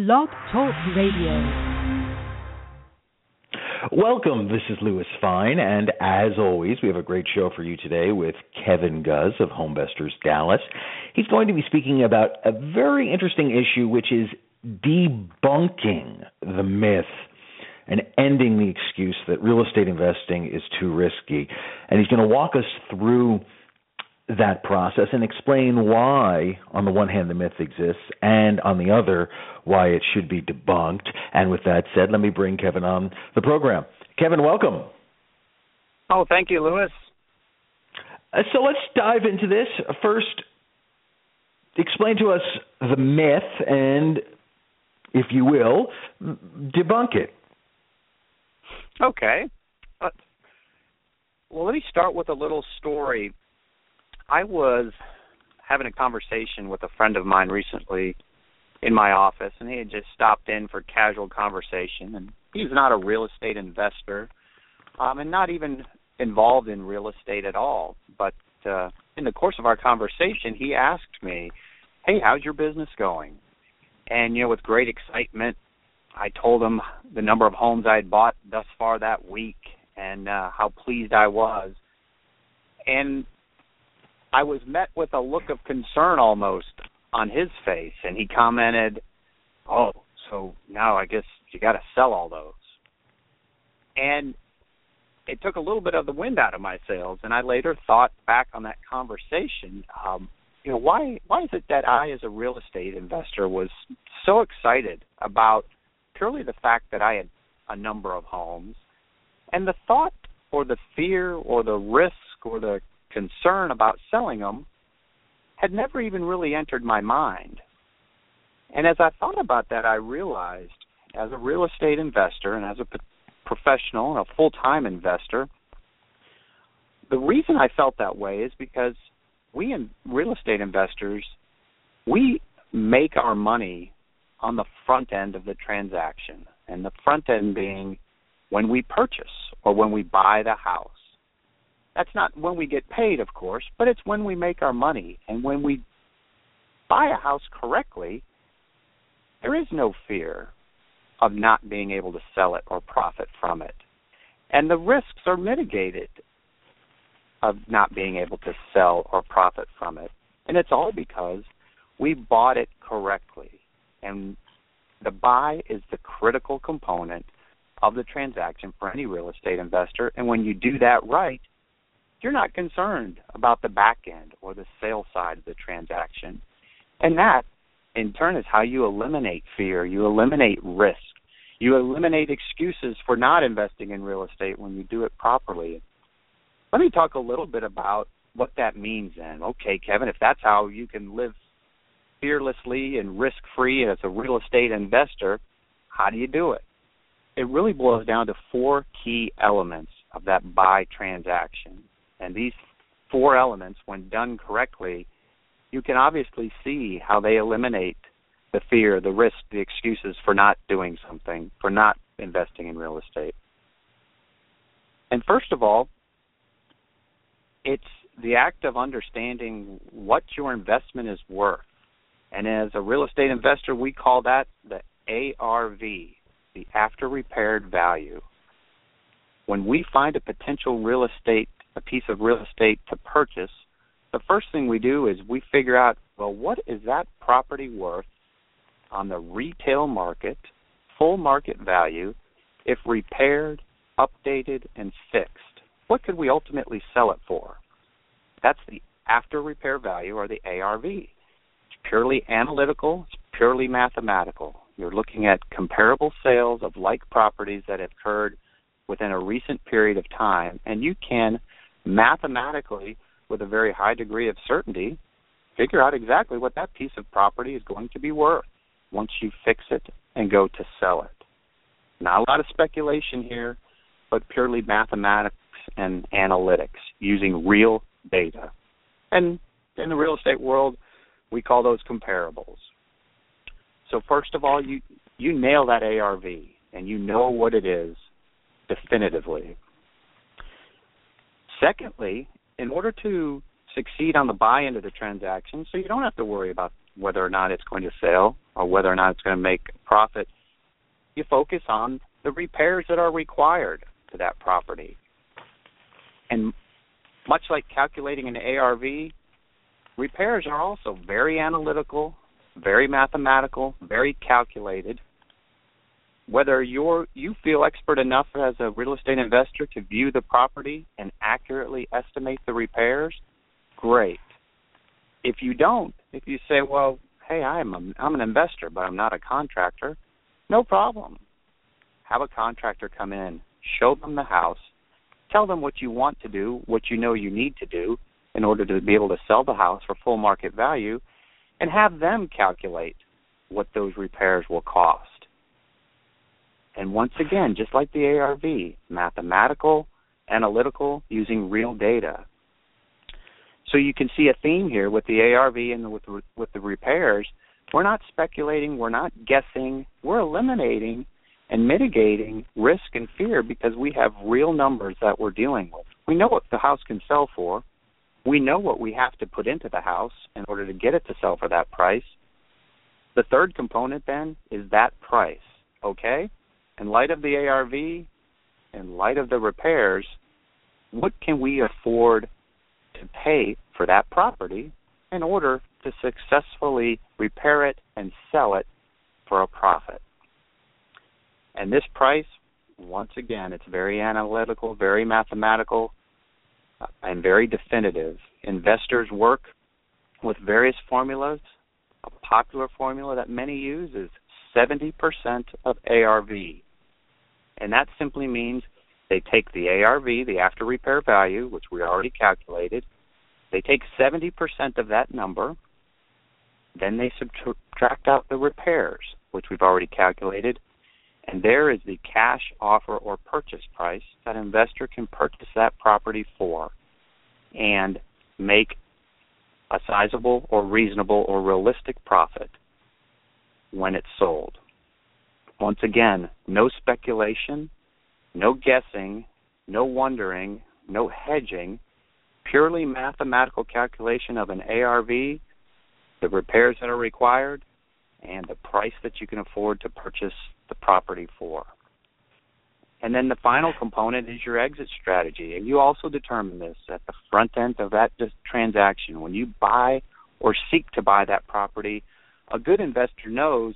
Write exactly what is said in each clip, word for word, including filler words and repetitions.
Blog Talk Radio. Welcome, this is Louis Fine, and as always, we have a great show for you today with Kevin Guz of Homevestors Dallas. He's going to be speaking about a very interesting issue, which is debunking the myth and ending the excuse that real estate investing is too risky. And he's going to walk us through that process and explain why, on the one hand, the myth exists, and on the other, why it should be debunked. And with that said, let me bring Kevin on the program. Kevin, welcome. Oh, thank you, Louis. Uh, so let's dive into this. First, explain to us the myth and, if you will, debunk it. Okay. Uh, well, let me start with a little story. I was having a conversation with a friend of mine recently in my office, and he had just stopped in for casual conversation. And he's not a real estate investor um, and not even involved in real estate at all. But uh, in the course of our conversation, he asked me, hey, how's your business going? And, you know, with great excitement, I told him the number of homes I had bought thus far that week and uh, how pleased I was. And I was met with a look of concern almost on his face, and he commented, oh, so now I guess you got to sell all those. And it took a little bit of the wind out of my sails, and I later thought back on that conversation, um, you know, why why is it that I, as a real estate investor, was so excited about purely the fact that I had a number of homes, and the thought or the fear or the risk or the concern about selling them had never even really entered my mind. And as I thought about that, I realized, as a real estate investor and as a professional and a full-time investor, the reason I felt that way is because we in real estate investors, we make our money on the front end of the transaction, and the front end being when we purchase or when we buy the house. That's not when we get paid, of course, but it's when we make our money. And when we buy a house correctly, there is no fear of not being able to sell it or profit from it. And the risks are mitigated of not being able to sell or profit from it. And it's all because we bought it correctly. And the buy is the critical component of the transaction for any real estate investor. And when you do that right, you're not concerned about the back end or the sale side of the transaction. And that, in turn, is how you eliminate fear. You eliminate risk. You eliminate excuses for not investing in real estate when you do it properly. Let me talk a little bit about what that means then. Okay, Kevin, if that's how you can live fearlessly and risk-free as a real estate investor, how do you do it? It really boils down to four key elements of that buy transaction. And these four elements, when done correctly, you can obviously see how they eliminate the fear, the risk, the excuses for not doing something, for not investing in real estate. And first of all, it's the act of understanding what your investment is worth. And as a real estate investor, we call that the A R V, the after repaired value. When we find a potential real estate a piece of real estate to purchase, the first thing we do is we figure out, well, what is that property worth on the retail market, full market value, if repaired, updated, and fixed? What could we ultimately sell it for? That's the after repair value, or the A R V. It's purely analytical, it's purely mathematical. You're looking at comparable sales of like properties that have occurred within a recent period of time, and you can mathematically, with a very high degree of certainty, figure out exactly what that piece of property is going to be worth once you fix it and go to sell it. Not a lot of speculation here, but purely mathematics and analytics using real data. And in the real estate world, we call those comparables. So first of all, you, you nail that A R V, and you know what it is definitively. Secondly, in order to succeed on the buy end of the transaction, so you don't have to worry about whether or not it's going to sell, or whether or not it's going to make a profit, you focus on the repairs that are required to that property. And much like calculating an A R V, repairs are also very analytical, very mathematical, very calculated. Whether you're, you feel expert enough as a real estate investor to view the property and accurately estimate the repairs, great. If you don't, if you say, well, hey, I'm, a, I'm an investor, but I'm not a contractor, no problem. Have a contractor come in, show them the house, tell them what you want to do, what you know you need to do in order to be able to sell the house for full market value, and have them calculate what those repairs will cost. And once again, just like the A R V, mathematical, analytical, using real data. So you can see a theme here with the A R V and with, with the repairs. We're not speculating, we're not guessing, we're eliminating and mitigating risk and fear because we have real numbers that we're dealing with. We know what the house can sell for. We know what we have to put into the house in order to get it to sell for that price. The third component then is that price, okay? In light of the A R V, in light of the repairs, what can we afford to pay for that property in order to successfully repair it and sell it for a profit? And this price, once again, it's very analytical, very mathematical, uh, and very definitive. Investors work with various formulas. A popular formula that many use is seventy percent of A R V. And that simply means they take the A R V, the after repair value, which we already calculated. They take seventy percent of that number. Then they subtract out the repairs, which we've already calculated. And there is the cash offer or purchase price that an investor can purchase that property for and make a sizable or reasonable or realistic profit when it's sold. Once again, no speculation, no guessing, no wondering, no hedging, purely mathematical calculation of an A R V, the repairs that are required, and the price that you can afford to purchase the property for. And then the final component is your exit strategy. And you also determine this at the front end of that transaction. When you buy or seek to buy that property, a good investor knows,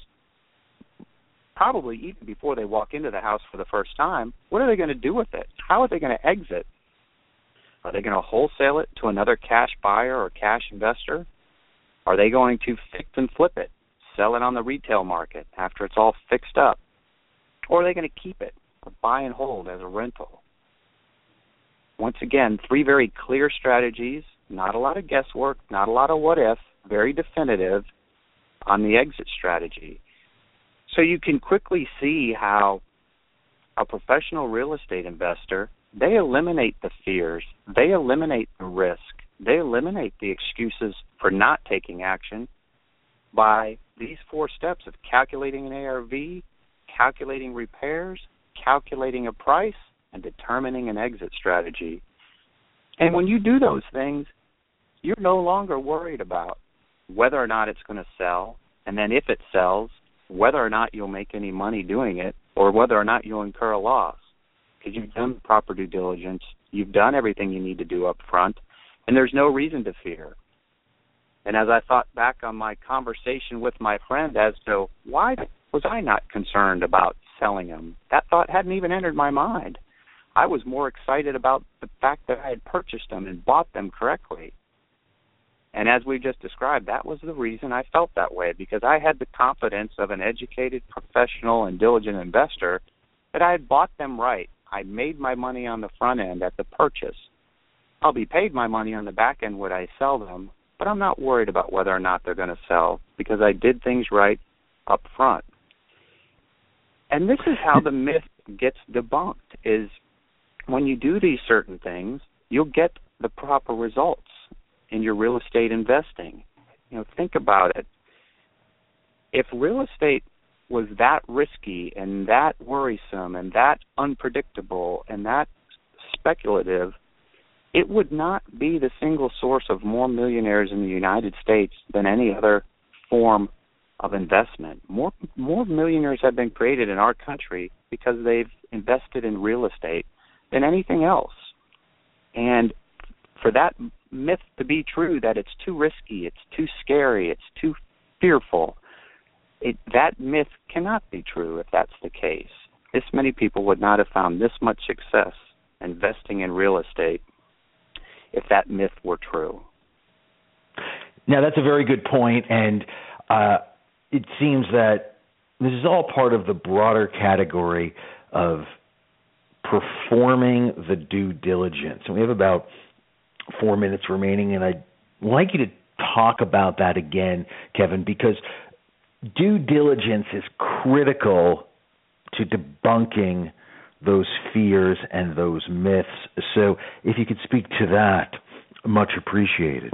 probably even before they walk into the house for the first time, what are they going to do with it? How are they going to exit? Are they going to wholesale it to another cash buyer or cash investor? Are they going to fix and flip it, sell it on the retail market after it's all fixed up? Or are they going to keep it or buy and hold as a rental? Once again, three very clear strategies, not a lot of guesswork, not a lot of what if, very definitive on the exit strategy. So you can quickly see how a professional real estate investor, they eliminate the fears, they eliminate the risk, they eliminate the excuses for not taking action by these four steps of calculating an A R V, calculating repairs, calculating a price, and determining an exit strategy. And when you do those things, you're no longer worried about whether or not it's going to sell, and then if it sells, whether or not you'll make any money doing it, or whether or not you'll incur a loss. Because you've done proper due diligence, you've done everything you need to do up front, and there's no reason to fear. And as I thought back on my conversation with my friend as to why was I not concerned about selling them, that thought hadn't even entered my mind. I was more excited about the fact that I had purchased them and bought them correctly. And as we just described, that was the reason I felt that way, because I had the confidence of an educated, professional, and diligent investor that I had bought them right. I made my money on the front end at the purchase. I'll be paid my money on the back end when I sell them, but I'm not worried about whether or not they're going to sell because I did things right up front. And this is how the myth gets debunked, is when you do these certain things, you'll get the proper results in your real estate investing. You know, think about it. If real estate was that risky and that worrisome and that unpredictable and that speculative, it would not be the single source of more millionaires in the United States than any other form of investment. More more millionaires have been created in our country because they've invested in real estate than anything else. And for that myth to be true, that it's too risky, it's too scary, it's too fearful, it, that myth cannot be true if that's the case. This many people would not have found this much success investing in real estate if that myth were true. Now, that's a very good point, and uh, it seems that this is all part of the broader category of performing the due diligence. And we have about four minutes remaining, and I'd like you to talk about that again, Kevin, because due diligence is critical to debunking those fears and those myths. So if you could speak to that, much appreciated.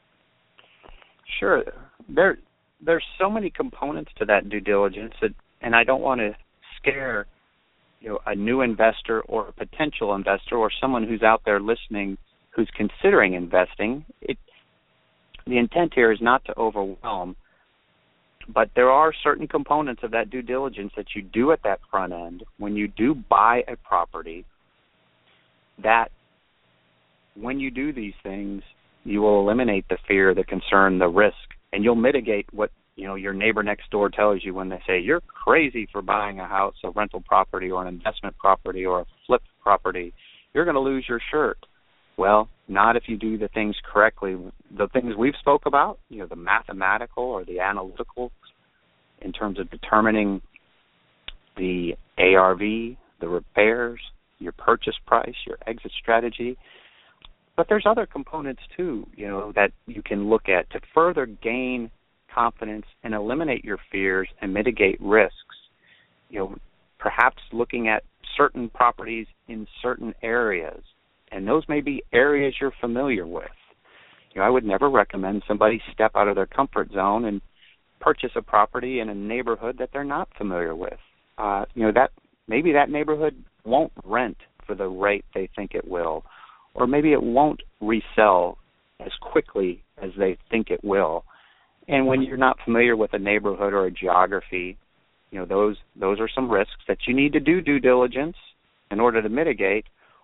Sure. There, there's so many components to that due diligence, that, and I don't want to scare you know, a new investor or a potential investor or someone who's out there listening who's considering investing. It, the intent here is not to overwhelm, but there are certain components of that due diligence that you do at that front end when you do buy a property, that when you do these things, you will eliminate the fear, the concern, the risk, and you'll mitigate what you know your neighbor next door tells you when they say you're crazy for buying a house, a rental property, or an investment property, or a flip property. You're going to lose your shirt. Well, not if you do the things correctly. The things we've spoke about, you know, the mathematical or the analytical in terms of determining the A R V, the repairs, your purchase price, your exit strategy. But there's other components too, you know, that you can look at to further gain confidence and eliminate your fears and mitigate risks. You know, perhaps looking at certain properties in certain areas, and those may be areas you're familiar with. You know, I would never recommend somebody step out of their comfort zone and purchase a property in a neighborhood that they're not familiar with. Uh, you know, that maybe that neighborhood won't rent for the rate they think it will, or maybe it won't resell as quickly as they think it will. And when you're not familiar with a neighborhood or a geography, you know, those those are some risks that you need to do due diligence in order to mitigate,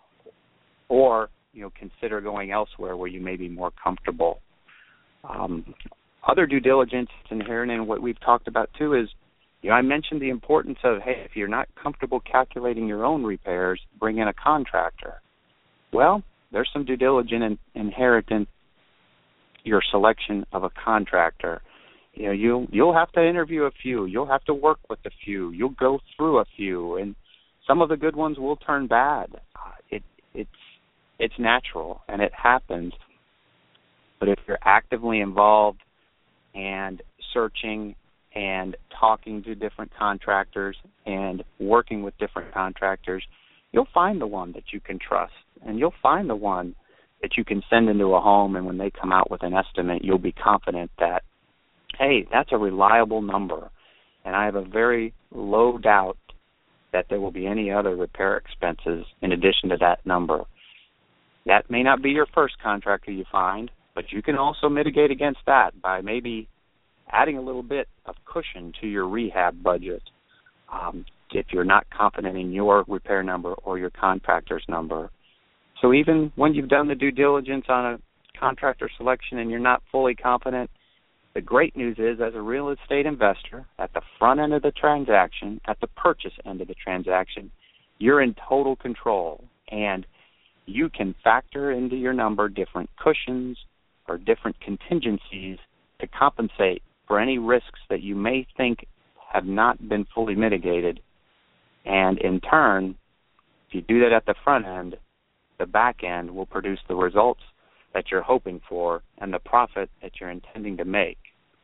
or, you know, consider going elsewhere where you may be more comfortable. Um, other due diligence inherent in what we've talked about too is, you know, I mentioned the importance of, hey, if you're not comfortable calculating your own repairs, bring in a contractor. Well, there's some due diligence in, inherent in your selection of a contractor. You know, you'll you'll have to interview a few. You'll have to work with a few. You'll go through a few, and some of the good ones will turn bad. Uh, it it's it's natural and it happens. But if you're actively involved and searching and talking to different contractors and working with different contractors, you'll find the one that you can trust, and you'll find the one that you can send into a home, and when they come out with an estimate, you'll be confident that, hey, that's a reliable number, and I have a very low doubt that there will be any other repair expenses in addition to that number. That may not be your first contractor you find, but you can also mitigate against that by maybe adding a little bit of cushion to your rehab budget. Um, if you're not confident in your repair number or your contractor's number. So even when you've done the due diligence on a contractor selection and you're not fully confident, the great news is, as a real estate investor, at the front end of the transaction, at the purchase end of the transaction, you're in total control, and you can factor into your number different cushions or different contingencies to compensate for any risks that you may think have not been fully mitigated. And in turn, if you do that at the front end, the back end will produce the results that you're hoping for and the profit that you're intending to make.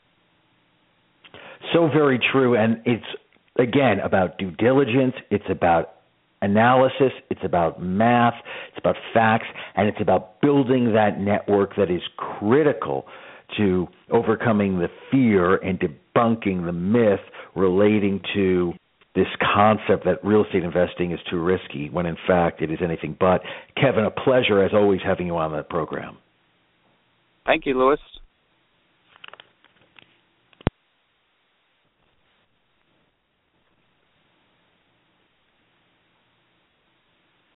So very true. And it's, again, about due diligence. It's about analysis. It's about math. It's about facts. And it's about building that network that is critical to overcoming the fear and debunking the myth relating to this concept that real estate investing is too risky, when in fact it is anything but. Kevin, a pleasure as always having you on the program. Thank you, Louis.